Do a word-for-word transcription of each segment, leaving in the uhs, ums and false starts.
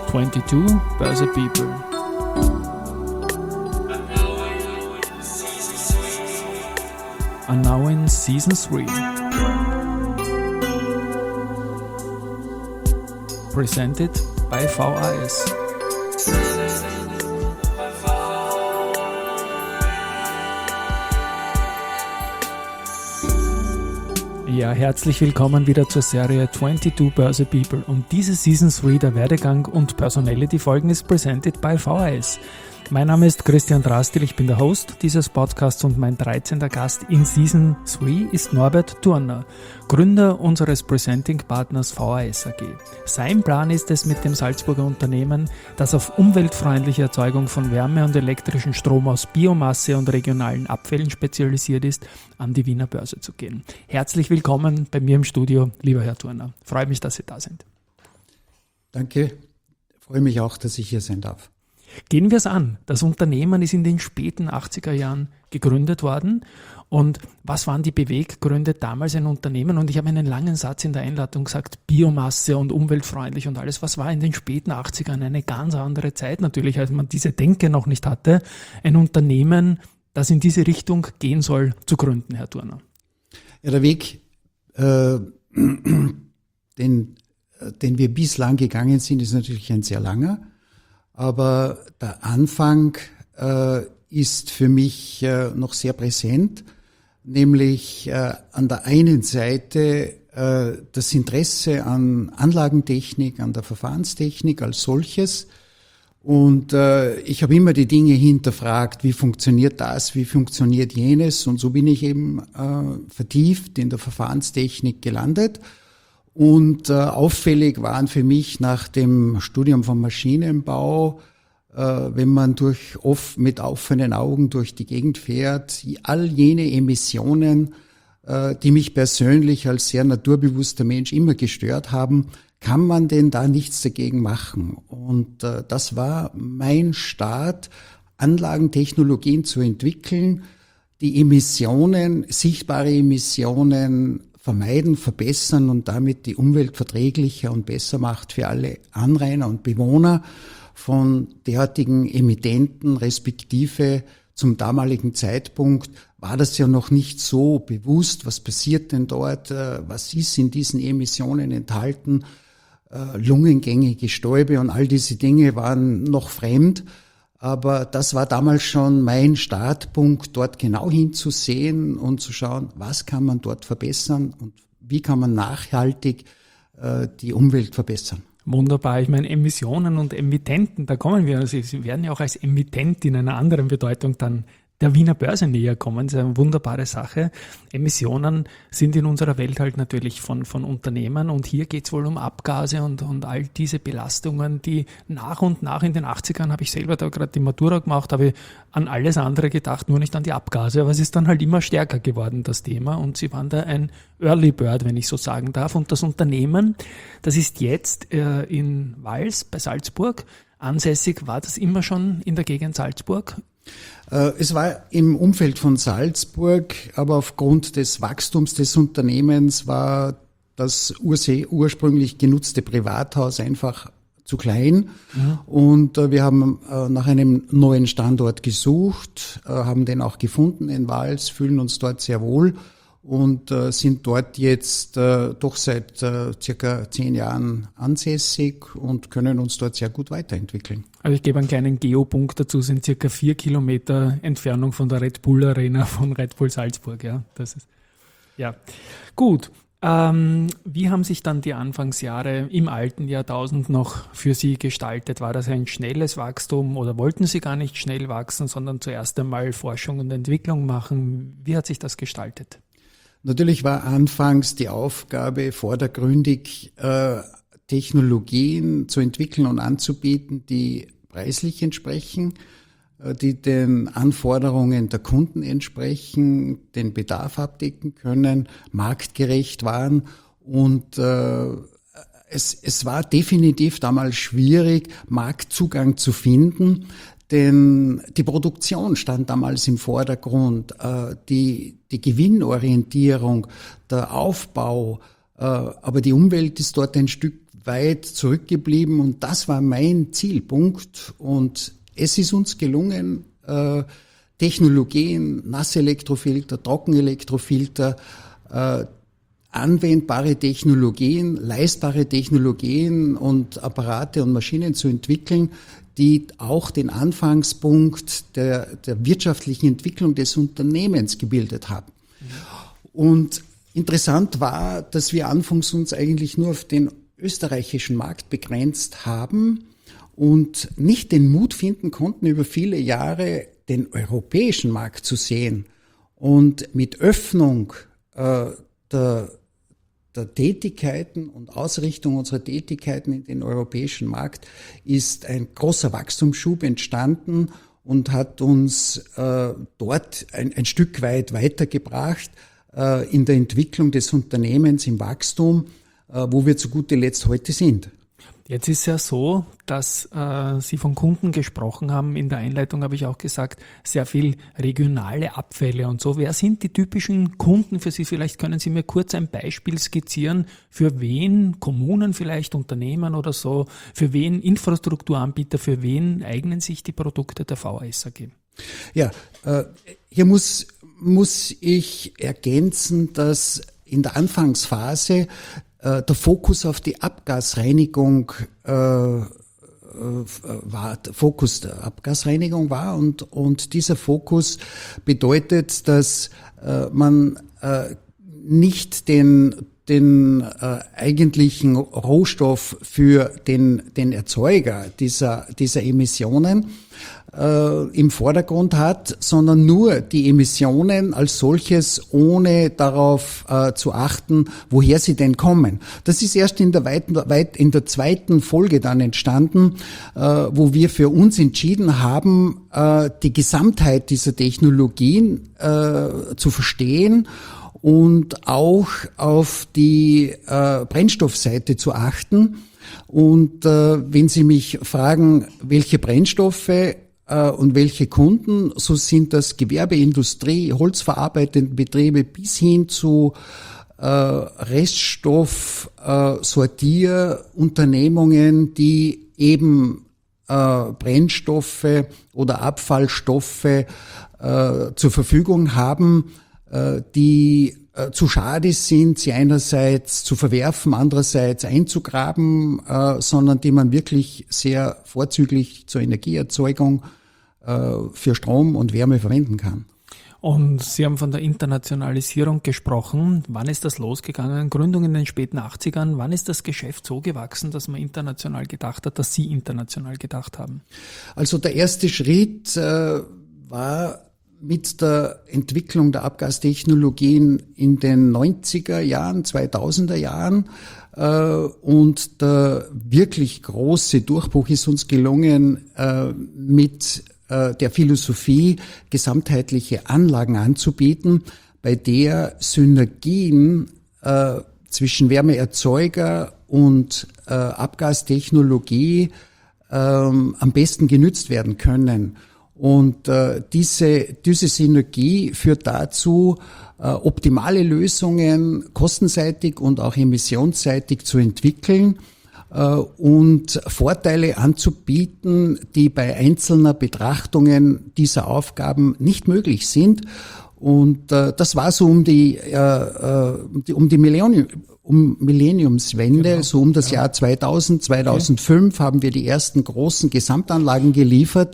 twenty-two Börse People. And now in Season three. Presented by V A S. Ja, herzlich willkommen wieder zur Serie twenty-two Börse People und diese Season drei, der Werdegang und Personality-Folgen, ist presented by V A S. Mein Name ist Christian Drastil, ich bin der Host dieses Podcasts und mein dreizehnter Gast in Season drei ist Norbert Thurner, Gründer unseres Presenting-Partners V A S A G. Sein Plan ist es, mit dem Salzburger Unternehmen, das auf umweltfreundliche Erzeugung von Wärme und elektrischen Strom aus Biomasse und regionalen Abfällen spezialisiert ist, an die Wiener Börse zu gehen. Herzlich willkommen bei mir im Studio, lieber Herr Thurner. Freue mich, dass Sie da sind. Danke, freue mich auch, dass ich hier sein darf. Gehen wir es an. Das Unternehmen ist in den späten achtziger Jahren gegründet worden. Und was waren die Beweggründe, damals ein Unternehmen? Und ich habe einen langen Satz in der Einleitung gesagt, Biomasse und umweltfreundlich und alles. Was war in den späten achtzigern eine ganz andere Zeit natürlich, als man diese Denke noch nicht hatte, ein Unternehmen, das in diese Richtung gehen soll, zu gründen, Herr Thurner? Ja, der Weg, äh, den, den wir bislang gegangen sind, ist natürlich ein sehr langer. Aber der Anfang äh, ist für mich äh, noch sehr präsent, nämlich äh, an der einen Seite äh, das Interesse an Anlagentechnik, an der Verfahrenstechnik als solches. Und äh, ich habe immer die Dinge hinterfragt, wie funktioniert das, wie funktioniert jenes. Und so bin ich eben äh, vertieft in der Verfahrenstechnik gelandet. Und äh, auffällig waren für mich nach dem Studium vom Maschinenbau, äh, wenn man durch oft mit offenen Augen durch die Gegend fährt, all jene Emissionen, äh, die mich persönlich als sehr naturbewusster Mensch immer gestört haben, kann man denn da nichts dagegen machen? Und äh, das war mein Start, Anlagentechnologien zu entwickeln, die Emissionen, sichtbare Emissionen vermeiden, verbessern und damit die Umwelt verträglicher und besser macht für alle Anrainer und Bewohner von derartigen Emittenten, respektive zum damaligen Zeitpunkt war das ja noch nicht so bewusst, was passiert denn dort, was ist in diesen Emissionen enthalten, lungengängige Stäube und all diese Dinge waren noch fremd. Aber das war damals schon mein Startpunkt, dort genau hinzusehen und zu schauen, was kann man dort verbessern und wie kann man nachhaltig äh, die Umwelt verbessern. Wunderbar. Ich meine, Emissionen und Emittenten, da kommen wir, also Sie werden ja auch als Emittent in einer anderen Bedeutung dann der Wiener Börse näher kommen. Das ist eine wunderbare Sache. Emissionen sind in unserer Welt halt natürlich von, von Unternehmen und hier geht es wohl um Abgase und, und all diese Belastungen, die nach und nach in den achtzigern, habe ich selber da gerade die Matura gemacht, habe ich an alles andere gedacht, nur nicht an die Abgase, aber es ist dann halt immer stärker geworden, das Thema, und Sie waren da ein Early Bird, wenn ich so sagen darf, und das Unternehmen, das ist jetzt äh, in Wals bei Salzburg ansässig. War das immer schon in der Gegend Salzburg? Es war im Umfeld von Salzburg, aber aufgrund des Wachstums des Unternehmens war das ursprünglich genutzte Privathaus einfach zu klein. Ja. Und wir haben nach einem neuen Standort gesucht, haben den auch gefunden in Wals, fühlen uns dort sehr wohl und sind dort jetzt doch seit circa zehn Jahren ansässig und können uns dort sehr gut weiterentwickeln. Also ich gebe einen kleinen Geopunkt dazu, sind circa vier Kilometer Entfernung von der Red Bull Arena von Red Bull Salzburg. Ja, das ist, ja. Gut. Ähm, wie haben sich dann die Anfangsjahre im alten Jahrtausend noch für Sie gestaltet? War das ein schnelles Wachstum oder wollten Sie gar nicht schnell wachsen, sondern zuerst einmal Forschung und Entwicklung machen? Wie hat sich das gestaltet? Natürlich war anfangs die Aufgabe vordergründig, äh, Technologien zu entwickeln und anzubieten, die preislich entsprechen, äh, die den Anforderungen der Kunden entsprechen, den Bedarf abdecken können, marktgerecht waren. Und äh, es, es war definitiv damals schwierig, Marktzugang zu finden, denn die Produktion stand damals im Vordergrund, äh, die, die Gewinnorientierung, der Aufbau, äh, aber die Umwelt ist dort ein Stück weit zurückgeblieben und das war mein Zielpunkt und es ist uns gelungen, äh, Technologien, Nasselektrofilter, Trockenelektrofilter, äh, anwendbare Technologien, leistbare Technologien und Apparate und Maschinen zu entwickeln, die auch den Anfangspunkt der, der wirtschaftlichen Entwicklung des Unternehmens gebildet haben. Mhm. Und interessant war, dass wir anfangs uns eigentlich nur auf den österreichischen Markt begrenzt haben und nicht den Mut finden konnten, über viele Jahre den europäischen Markt zu sehen. Und mit Öffnung äh, der, der Tätigkeiten und Ausrichtung unserer Tätigkeiten in den europäischen Markt ist ein großer Wachstumsschub entstanden und hat uns äh, dort ein, ein Stück weit weitergebracht äh, in der Entwicklung des Unternehmens, im Wachstum, äh, wo wir zu guter Letzt heute sind. Jetzt ist ja so, dass äh, Sie von Kunden gesprochen haben. In der Einleitung habe ich auch gesagt, sehr viel regionale Abfälle und so. Wer sind die typischen Kunden für Sie? Vielleicht können Sie mir kurz ein Beispiel skizzieren, für wen Kommunen vielleicht, Unternehmen oder so, für wen Infrastrukturanbieter, für wen eignen sich die Produkte der V A S A G? Ja, äh, hier muss, muss ich ergänzen, dass in der Anfangsphase der Fokus auf die Abgasreinigung äh, war, der Fokus der Abgasreinigung war und, und dieser Fokus bedeutet, dass äh, man äh, nicht den, den äh, eigentlichen Rohstoff für den, den Erzeuger dieser, dieser Emissionen äh, im Vordergrund hat, sondern nur die Emissionen als solches, ohne darauf äh, zu achten, woher sie denn kommen. Das ist erst in der, weiten, weit, in der zweiten Folge dann entstanden, äh, wo wir für uns entschieden haben, äh, die Gesamtheit dieser Technologien äh, zu verstehen und auch auf die äh, Brennstoffseite zu achten. Und äh, wenn Sie mich fragen, welche Brennstoffe äh, und welche Kunden, so sind das Gewerbeindustrie, holzverarbeitende Betriebe bis hin zu äh, Reststoff, äh, Sortierunternehmungen, die eben äh, Brennstoffe oder Abfallstoffe äh, zur Verfügung haben, die äh, zu schade sind, sie einerseits zu verwerfen, andererseits einzugraben, äh, sondern die man wirklich sehr vorzüglich zur Energieerzeugung äh, für Strom und Wärme verwenden kann. Und Sie haben von der Internationalisierung gesprochen. Wann ist das losgegangen? Gründung in den späten achtzigern. Wann ist das Geschäft so gewachsen, dass man international gedacht hat, dass Sie international gedacht haben? Also der erste Schritt äh, war mit der Entwicklung der Abgastechnologien in den neunziger Jahren, zweitausender Jahren äh, und der wirklich große Durchbruch ist uns gelungen äh, mit äh, der Philosophie, gesamtheitliche Anlagen anzubieten, bei der Synergien äh, zwischen Wärmeerzeuger und äh, Abgastechnologie äh, am besten genützt werden können. Und äh, diese, diese Synergie führt dazu, äh, optimale Lösungen kostenseitig und auch emissionsseitig zu entwickeln äh, und Vorteile anzubieten, die bei einzelner Betrachtungen dieser Aufgaben nicht möglich sind. Und äh, das war so um die, äh, äh, um die Millennium, um Millenniumswende, genau, so um das ja. Jahr zweitausend, zweitausendfünf okay. haben wir die ersten großen Gesamtanlagen geliefert.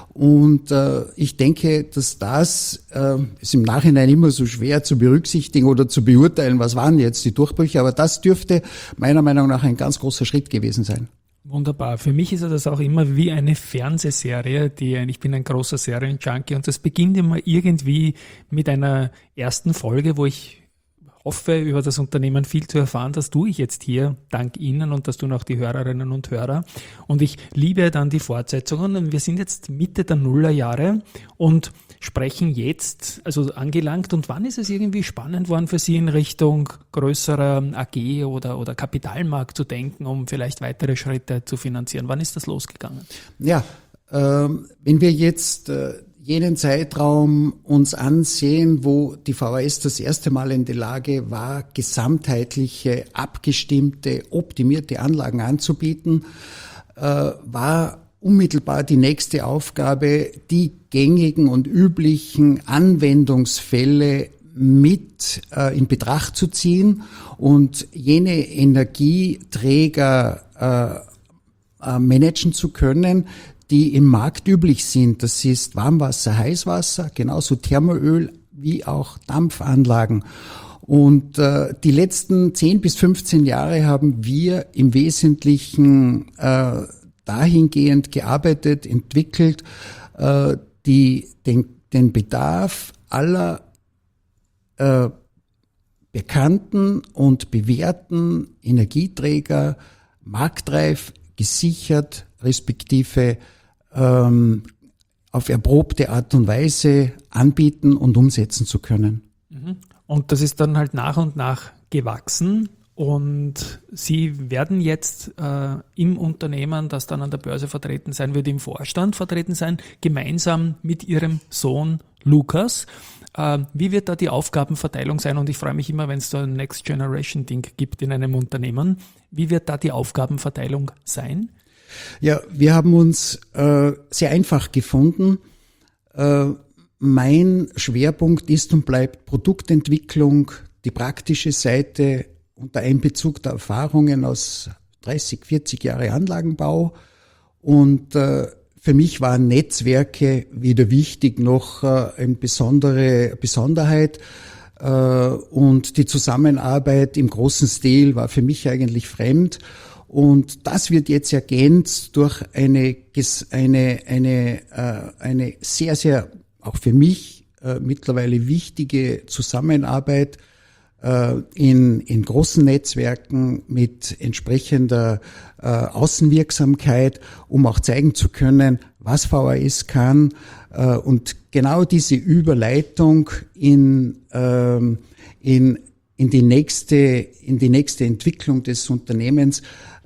Und äh, ich denke, dass das äh, ist im Nachhinein immer so schwer zu berücksichtigen oder zu beurteilen, was waren jetzt die Durchbrüche, aber das dürfte meiner Meinung nach ein ganz großer Schritt gewesen sein. Wunderbar. Für mich ist das auch immer wie eine Fernsehserie, die ich bin ein großer Serienjunkie und das beginnt immer irgendwie mit einer ersten Folge, wo ich hoffe, über das Unternehmen viel zu erfahren. Das tue ich jetzt hier, dank Ihnen und das tun auch die Hörerinnen und Hörer. Und ich liebe dann die Fortsetzungen. Und wir sind jetzt Mitte der Nullerjahre und sprechen jetzt, also angelangt. Und wann ist es irgendwie spannend worden für Sie in Richtung größerer A G oder, oder Kapitalmarkt zu denken, um vielleicht weitere Schritte zu finanzieren? Wann ist das losgegangen? Ja, ähm, wenn wir jetzt äh, jenen Zeitraum uns ansehen, wo die V H S das erste Mal in der Lage war, gesamtheitliche, abgestimmte, optimierte Anlagen anzubieten, äh, war unmittelbar die nächste Aufgabe, die gängigen und üblichen Anwendungsfälle mit äh, in Betracht zu ziehen und jene Energieträger äh, äh, managen zu können, die im Markt üblich sind. Das ist Warmwasser, Heißwasser, genauso Thermoöl wie auch Dampfanlagen. Und äh, die letzten zehn bis fünfzehn Jahre haben wir im Wesentlichen äh, dahingehend gearbeitet, entwickelt, äh, die, den, den Bedarf aller äh, bekannten und bewährten Energieträger marktreif, gesichert, respektive ähm, auf erprobte Art und Weise anbieten und umsetzen zu können. Und das ist dann halt nach und nach gewachsen und Sie werden jetzt äh, im Unternehmen, das dann an der Börse vertreten sein wird, im Vorstand vertreten sein, gemeinsam mit Ihrem Sohn Lukas. Äh, wie wird da die Aufgabenverteilung sein? Und ich freue mich immer, wenn es da ein Next Generation Ding gibt in einem Unternehmen. Wie wird da die Aufgabenverteilung sein? Ja, wir haben uns äh, sehr einfach gefunden. Äh, mein Schwerpunkt ist und bleibt Produktentwicklung, die praktische Seite unter Einbezug der Erfahrungen aus dreißig, vierzig Jahre Anlagenbau. Und äh, für mich waren Netzwerke weder wichtig noch äh, eine besondere Besonderheit. Äh, und die Zusammenarbeit im großen Stil war für mich eigentlich fremd. Und das wird jetzt ergänzt durch eine, eine, eine, äh, eine sehr, sehr, auch für mich äh, mittlerweile wichtige Zusammenarbeit äh, in, in großen Netzwerken mit entsprechender äh, Außenwirksamkeit, um auch zeigen zu können, was V H S kann. Äh, und genau diese Überleitung in, ähm, in, in die nächste, in die nächste Entwicklung des Unternehmens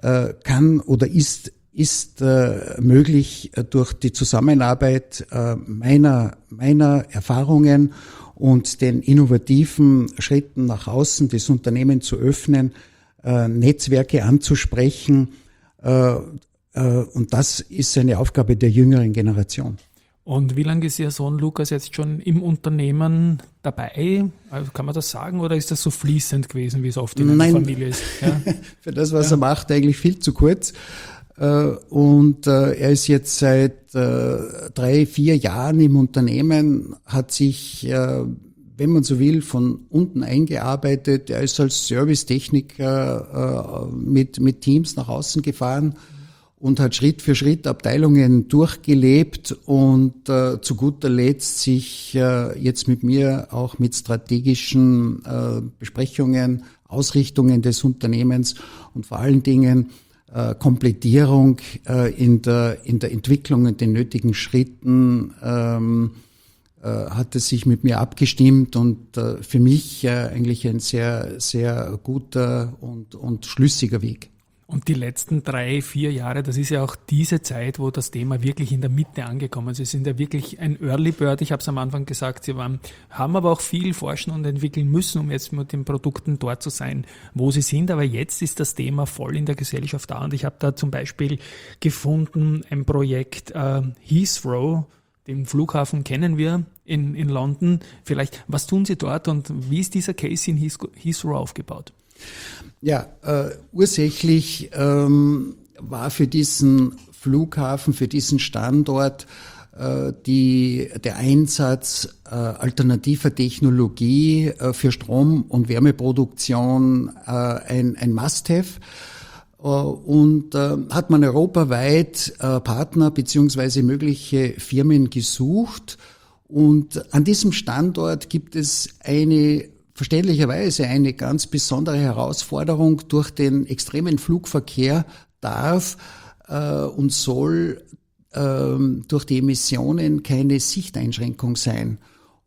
kann oder ist ist äh, möglich äh, durch die Zusammenarbeit äh, meiner meiner Erfahrungen und den innovativen Schritten nach außen des Unternehmens zu öffnen, äh, Netzwerke anzusprechen, äh, äh, und das ist eine Aufgabe der jüngeren Generation. Und wie lange ist Ihr Sohn Lukas jetzt schon im Unternehmen dabei? Also kann man das sagen oder ist das so fließend gewesen, wie es oft in einer Familie ist? Ja? Für das, was ja. er macht, eigentlich viel zu kurz. Und er ist jetzt seit drei, vier Jahren im Unternehmen, hat sich, wenn man so will, von unten eingearbeitet. Er ist als Servicetechniker mit, mit Teams nach außen gefahren und hat Schritt für Schritt Abteilungen durchgelebt und äh, zu guter Letzt sich äh, jetzt mit mir auch mit strategischen äh, Besprechungen, Ausrichtungen des Unternehmens und vor allen Dingen äh, Komplettierung äh, in der in der Entwicklung und den nötigen Schritten ähm, äh, hat es sich mit mir abgestimmt und äh, für mich äh, eigentlich ein sehr sehr guter und und schlüssiger Weg. Und die letzten drei, vier Jahre, das ist ja auch diese Zeit, wo das Thema wirklich in der Mitte angekommen ist. Sie sind ja wirklich ein Early Bird, ich habe es am Anfang gesagt, Sie waren, haben aber auch viel forschen und entwickeln müssen, um jetzt mit den Produkten dort zu sein, wo sie sind. Aber jetzt ist das Thema voll in der Gesellschaft da und ich habe da zum Beispiel gefunden ein Projekt äh, Heathrow, den Flughafen kennen wir in, in London. Vielleicht, was tun Sie dort und wie ist dieser Case in Heathrow aufgebaut? Ja, äh, ursächlich ähm, war für diesen Flughafen, für diesen Standort äh, die, der Einsatz äh, alternativer Technologie äh, für Strom- und Wärmeproduktion äh, ein, ein Must-have. Äh, und äh, hat man europaweit äh, Partner beziehungsweise mögliche Firmen gesucht. Und an diesem Standort gibt es eine verständlicherweise eine ganz besondere Herausforderung. Durch den extremen Flugverkehr darf äh, und soll äh, durch die Emissionen keine Sichteinschränkung sein.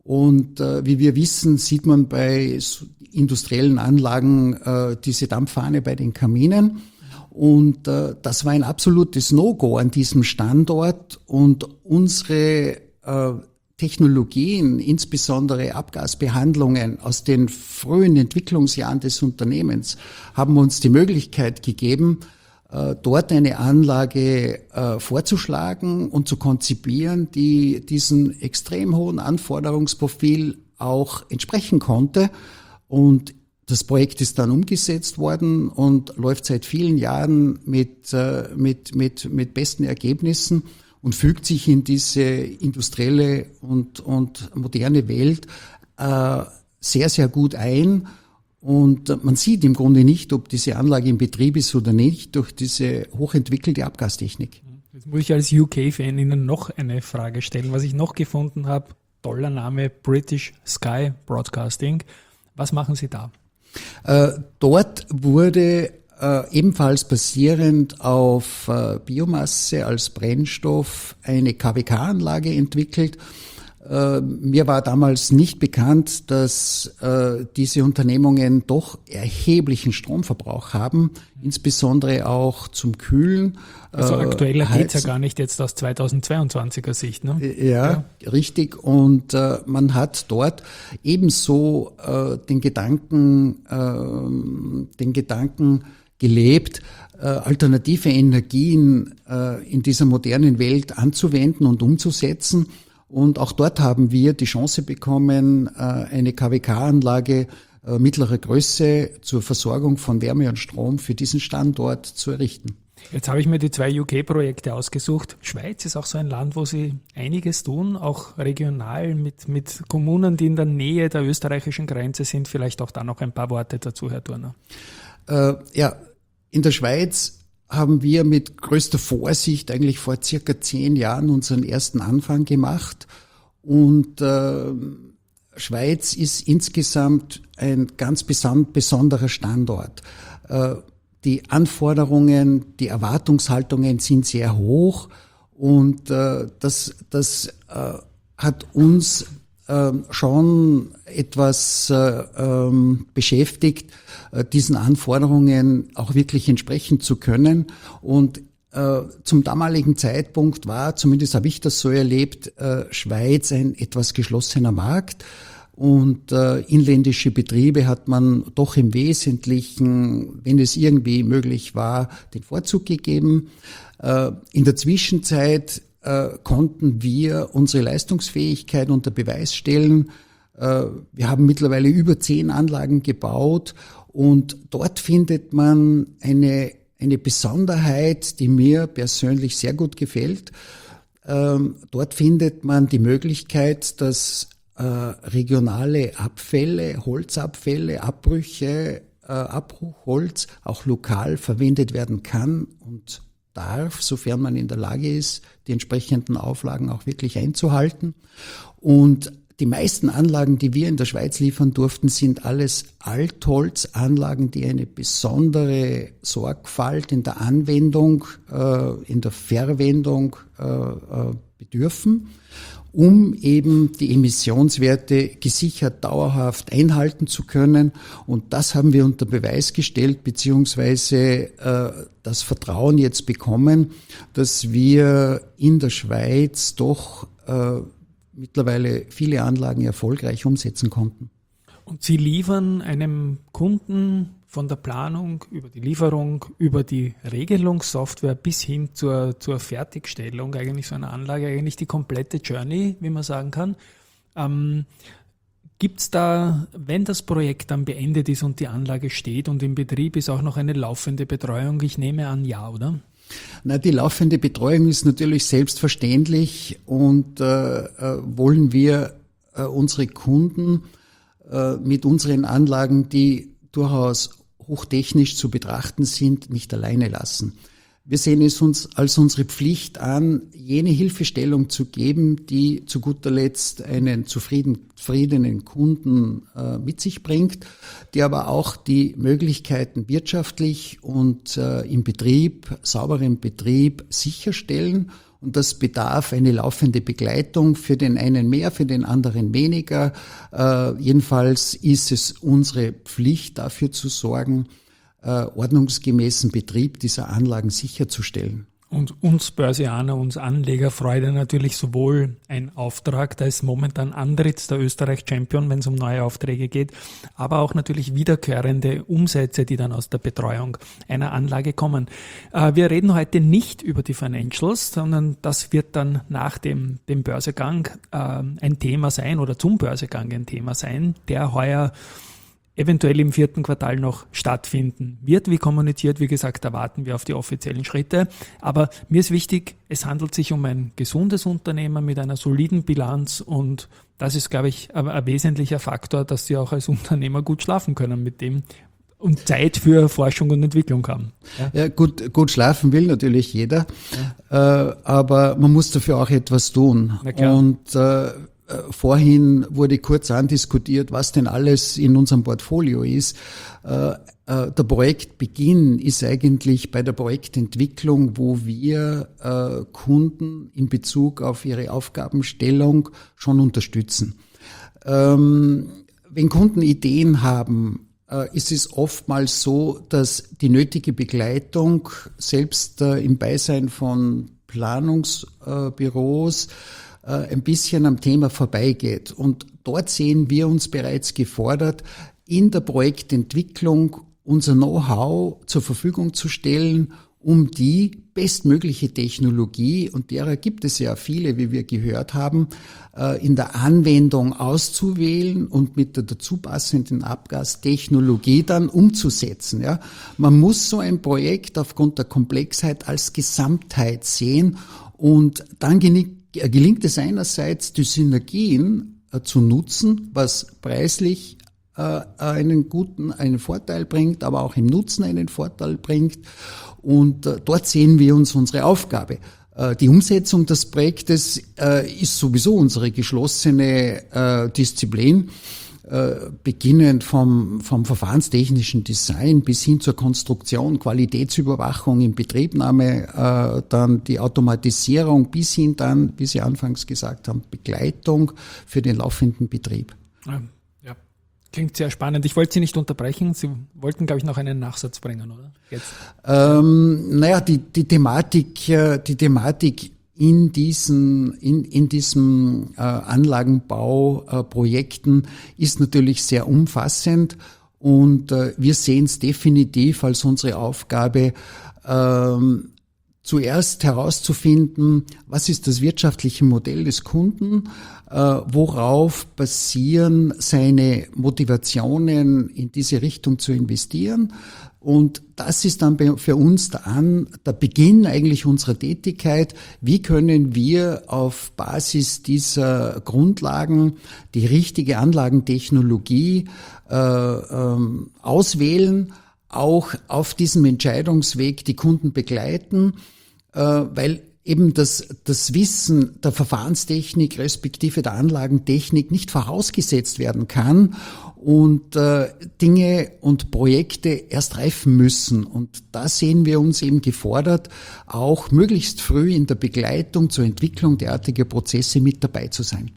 Und äh, wie wir wissen, sieht man bei industriellen Anlagen äh, diese Dampffahne bei den Kaminen. Und äh, das war ein absolutes No-Go an diesem Standort. Und unsere äh, Technologien, insbesondere Abgasbehandlungen aus den frühen Entwicklungsjahren des Unternehmens, haben uns die Möglichkeit gegeben, dort eine Anlage vorzuschlagen und zu konzipieren, die diesen extrem hohen Anforderungsprofil auch entsprechen konnte. Und das Projekt ist dann umgesetzt worden und läuft seit vielen Jahren mit, mit, mit, mit besten Ergebnissen und fügt sich in diese industrielle und, und moderne Welt äh, sehr, sehr gut ein. Und man sieht im Grunde nicht, ob diese Anlage in Betrieb ist oder nicht, durch diese hochentwickelte Abgastechnik. Jetzt muss ich als U K-Fan Ihnen noch eine Frage stellen. Was ich noch gefunden habe, toller Name, British Sky Broadcasting. Was machen Sie da? Äh, dort wurde Äh, ebenfalls basierend auf äh, Biomasse als Brennstoff eine K W K-Anlage entwickelt. Äh, mir war damals nicht bekannt, dass äh, diese Unternehmungen doch erheblichen Stromverbrauch haben, insbesondere auch zum Kühlen. Also aktueller äh, geht's ja gar nicht jetzt aus zweitausendzweiundzwanziger Sicht, ne? Ja, ja. Richtig. Und äh, man hat dort ebenso äh, den Gedanken, äh, den Gedanken gelebt, äh, alternative Energien äh, in dieser modernen Welt anzuwenden und umzusetzen. Und auch dort haben wir die Chance bekommen, äh, eine K W K-Anlage äh, mittlerer Größe zur Versorgung von Wärme und Strom für diesen Standort zu errichten. Jetzt habe ich mir die zwei U K-Projekte ausgesucht. Schweiz ist auch so ein Land, wo Sie einiges tun, auch regional mit, mit Kommunen, die in der Nähe der österreichischen Grenze sind. Vielleicht auch da noch ein paar Worte dazu, Herr Thurner. Äh, ja, in der Schweiz haben wir mit größter Vorsicht eigentlich vor circa zehn Jahren unseren ersten Anfang gemacht. Und äh, Schweiz ist insgesamt ein ganz beson- besonderer Standort. Äh, die Anforderungen, die Erwartungshaltungen sind sehr hoch und äh, das, das äh, hat uns äh, schon etwas äh, ähm, beschäftigt, äh, diesen Anforderungen auch wirklich entsprechen zu können. Und äh, zum damaligen Zeitpunkt war, zumindest habe ich das so erlebt, äh, Schweiz ein etwas geschlossener Markt. Und äh, inländische Betriebe hat man doch im Wesentlichen, wenn es irgendwie möglich war, den Vorzug gegeben. Äh, in der Zwischenzeit äh, konnten wir unsere Leistungsfähigkeit unter Beweis stellen. Äh, wir haben mittlerweile über zehn Anlagen gebaut und dort findet man eine, eine Besonderheit, die mir persönlich sehr gut gefällt. Äh, dort findet man die Möglichkeit, dass Äh, regionale Abfälle, Holzabfälle, Abbrüche, äh, Abbruchholz auch lokal verwendet werden kann und darf, sofern man in der Lage ist, die entsprechenden Auflagen auch wirklich einzuhalten. Und die meisten Anlagen, die wir in der Schweiz liefern durften, sind alles Altholzanlagen, die eine besondere Sorgfalt in der Anwendung, äh, in der Verwendung äh, äh, bedürfen, um eben die Emissionswerte gesichert dauerhaft einhalten zu können. Und das haben wir unter Beweis gestellt, beziehungsweise äh, das Vertrauen jetzt bekommen, dass wir in der Schweiz doch äh, mittlerweile viele Anlagen erfolgreich umsetzen konnten. Und Sie liefern einem Kunden von der Planung über die Lieferung, über die Regelungssoftware bis hin zur, zur Fertigstellung eigentlich so einer Anlage, eigentlich die komplette Journey, wie man sagen kann. Ähm, gibt es da, wenn das Projekt dann beendet ist und die Anlage steht und im Betrieb ist, auch noch eine laufende Betreuung? Ich nehme an, ja, oder? Na, die laufende Betreuung ist natürlich selbstverständlich und äh, äh, wollen wir äh, unsere Kunden äh, mit unseren Anlagen, die durchaus hochtechnisch zu betrachten sind, nicht alleine lassen. Wir sehen es uns als unsere Pflicht an, jene Hilfestellung zu geben, die zu guter Letzt einen zufriedenen Kunden äh, mit sich bringt, die aber auch die Möglichkeiten wirtschaftlich und äh, im Betrieb, sauberen Betrieb sicherstellen. Und das bedarf eine laufende Begleitung, für den einen mehr, für den anderen weniger. Äh, jedenfalls ist es unsere Pflicht, dafür zu sorgen, äh, ordnungsgemäßen Betrieb dieser Anlagen sicherzustellen. Und uns Börsianer, uns Anleger freut natürlich sowohl ein Auftrag, da ist momentan Andritz der Österreich-Champion, wenn es um neue Aufträge geht, aber auch natürlich wiederkehrende Umsätze, die dann aus der Betreuung einer Anlage kommen. Äh, wir reden heute nicht über die Financials, sondern das wird dann nach dem, dem Börsegang äh, ein Thema sein oder zum Börsegang ein Thema sein, der heuer eventuell im vierten Quartal noch stattfinden wird. Wie kommuniziert, wie gesagt, da warten wir auf die offiziellen Schritte. Aber mir ist wichtig, es handelt sich um ein gesundes Unternehmen mit einer soliden Bilanz und das ist, glaube ich, ein, ein wesentlicher Faktor, dass Sie auch als Unternehmer gut schlafen können mit dem und Zeit für Forschung und Entwicklung haben. Ja, ja gut, gut schlafen will natürlich jeder, ja. äh, aber man muss dafür auch etwas tun. Na klar. Und äh, Vorhin wurde kurz andiskutiert, was denn alles in unserem Portfolio ist. Der Projektbeginn ist eigentlich bei der Projektentwicklung, wo wir Kunden in Bezug auf ihre Aufgabenstellung schon unterstützen. Wenn Kunden Ideen haben, ist es oftmals so, dass die nötige Begleitung selbst im Beisein von Planungsbüros ein bisschen am Thema vorbeigeht. Und dort sehen wir uns bereits gefordert, in der Projektentwicklung unser Know-how zur Verfügung zu stellen, um die bestmögliche Technologie, und derer gibt es ja viele, wie wir gehört haben, in der Anwendung auszuwählen und mit der dazu passenden Abgastechnologie dann umzusetzen. Ja, man muss so ein Projekt aufgrund der Komplexheit als Gesamtheit sehen und dann gelingt gelingt es einerseits, die Synergien äh, zu nutzen, was preislich äh, einen guten, einen Vorteil bringt, aber auch im Nutzen einen Vorteil bringt. Und äh, dort sehen wir uns unsere Aufgabe. Äh, die Umsetzung des Projektes äh, ist sowieso unsere geschlossene äh, Disziplin. Beginnend vom, vom verfahrenstechnischen Design bis hin zur Konstruktion, Qualitätsüberwachung, Inbetriebnahme, äh, dann die Automatisierung bis hin dann, wie Sie anfangs gesagt haben, Begleitung für den laufenden Betrieb. Ja, ja. Klingt sehr spannend. Ich wollte Sie nicht unterbrechen. Sie wollten, glaube ich, noch einen Nachsatz bringen, oder? Jetzt. Ähm, naja, die, die Thematik, die Thematik in diesen, in, in diesem äh, Anlagenbauprojekten äh, ist natürlich sehr umfassend und äh, wir sehen es definitiv als unsere Aufgabe, ähm, zuerst herauszufinden, was ist das wirtschaftliche Modell des Kunden, äh, worauf basieren seine Motivationen, in diese Richtung zu investieren. Und das ist dann für uns der, An, der Beginn eigentlich unserer Tätigkeit. Wie können wir auf Basis dieser Grundlagen die richtige Anlagentechnologie äh, ähm, auswählen, auch auf diesem Entscheidungsweg die Kunden begleiten, äh, weil eben das, das Wissen der Verfahrenstechnik respektive der Anlagentechnik nicht vorausgesetzt werden kann und äh, Dinge und Projekte erst reifen müssen. Und da sehen wir uns eben gefordert, auch möglichst früh in der Begleitung zur Entwicklung derartiger Prozesse mit dabei zu sein.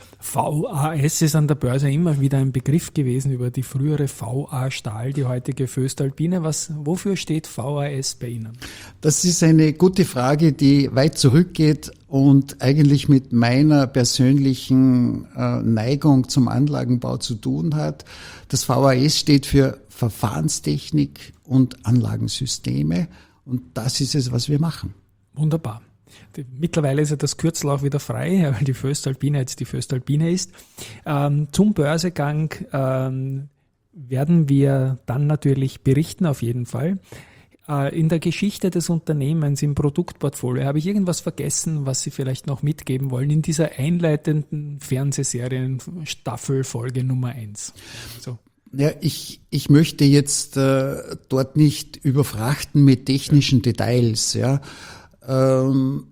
V A S ist an der Börse immer wieder ein Begriff gewesen über die frühere V A Stahl, die heutige voestalpine. Was, wofür steht V A S bei Ihnen? Das ist eine gute Frage, die weit zurückgeht und eigentlich mit meiner persönlichen äh, Neigung zum Anlagenbau zu tun hat. Das V A S steht für Verfahrenstechnik und Anlagensysteme und das ist es, was wir machen. Wunderbar. Mittlerweile ist ja das Kürzel auch wieder frei, weil die voestalpine jetzt die voestalpine ist. Ähm, zum Börsegang ähm, werden wir dann natürlich berichten, auf jeden Fall. Äh, in der Geschichte des Unternehmens, im Produktportfolio, habe ich irgendwas vergessen, was Sie vielleicht noch mitgeben wollen in dieser einleitenden Fernsehserien-Staffel Folge Nummer eins? So. Ja, ich, ich möchte jetzt äh, dort nicht überfrachten mit technischen Details, ja. Ähm,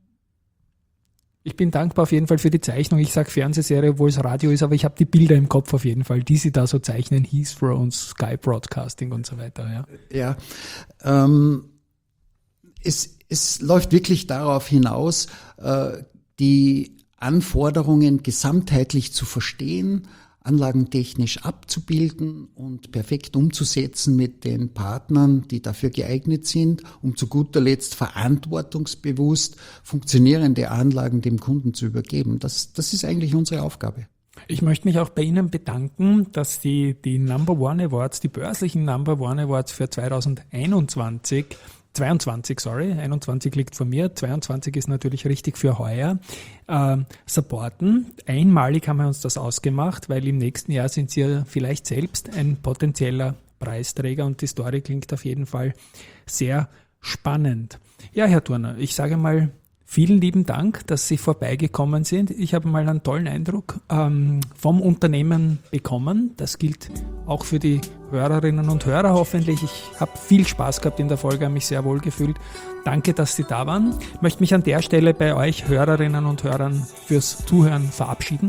Ich bin dankbar auf jeden Fall für die Zeichnung. Ich sage Fernsehserie, obwohl es Radio ist, aber ich habe die Bilder im Kopf auf jeden Fall, die Sie da so zeichnen, Heathrow und Sky Broadcasting und so weiter. Ja, ja ähm, es, es läuft wirklich darauf hinaus, äh, die Anforderungen gesamtheitlich zu verstehen, anlagentechnisch abzubilden und perfekt umzusetzen mit den Partnern, die dafür geeignet sind, um zu guter Letzt verantwortungsbewusst funktionierende Anlagen dem Kunden zu übergeben. Das, das ist eigentlich unsere Aufgabe. Ich möchte mich auch bei Ihnen bedanken, dass die, die Number One Awards, die börslichen Number One Awards für zweitausendeinundzwanzig, zweiundzwanzig, sorry, einundzwanzig liegt vor mir, zweiundzwanzig ist natürlich richtig für heuer, äh, supporten. Einmalig haben wir uns das ausgemacht, weil im nächsten Jahr sind Sie ja vielleicht selbst ein potenzieller Preisträger und die Story klingt auf jeden Fall sehr spannend. Ja, Herr Thurner, ich sage mal, vielen lieben Dank, dass Sie vorbeigekommen sind. Ich habe mal einen tollen Eindruck ähm, vom Unternehmen bekommen. Das gilt auch für die Hörerinnen und Hörer hoffentlich. Ich habe viel Spaß gehabt in der Folge, habe mich sehr wohl gefühlt. Danke, dass Sie da waren. Ich möchte mich an der Stelle bei euch Hörerinnen und Hörern fürs Zuhören verabschieden.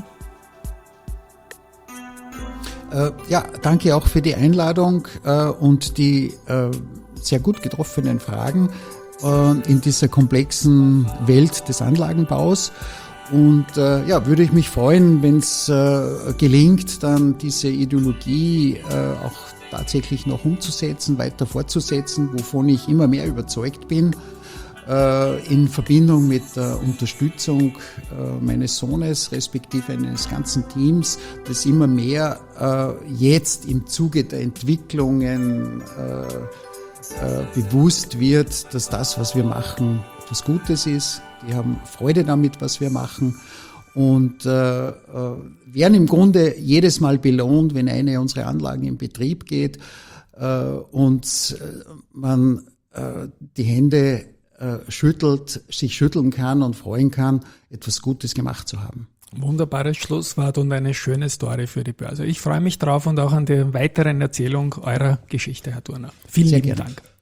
Äh, ja, danke auch für die Einladung äh, und die äh, sehr gut getroffenen Fragen in dieser komplexen Welt des Anlagenbaus. Und äh, ja, würde ich mich freuen, wenn es äh, gelingt, dann diese Ideologie äh, auch tatsächlich noch umzusetzen, weiter fortzusetzen, wovon ich immer mehr überzeugt bin, äh, in Verbindung mit der Unterstützung äh, meines Sohnes, respektive eines ganzen Teams, das immer mehr äh, jetzt im Zuge der Entwicklungen äh, bewusst wird, dass das, was wir machen, etwas Gutes ist. Die haben Freude damit, was wir machen und äh, äh, werden im Grunde jedes Mal belohnt, wenn eine unserer Anlagen in Betrieb geht äh, und man äh, die Hände äh, schüttelt, sich schütteln kann und freuen kann, etwas Gutes gemacht zu haben. Wunderbares Schlusswort und eine schöne Story für die Börse. Ich freue mich drauf und auch an der weiteren Erzählung eurer Geschichte, Herr Thurner. Vielen Sehr lieben gerne. Dank.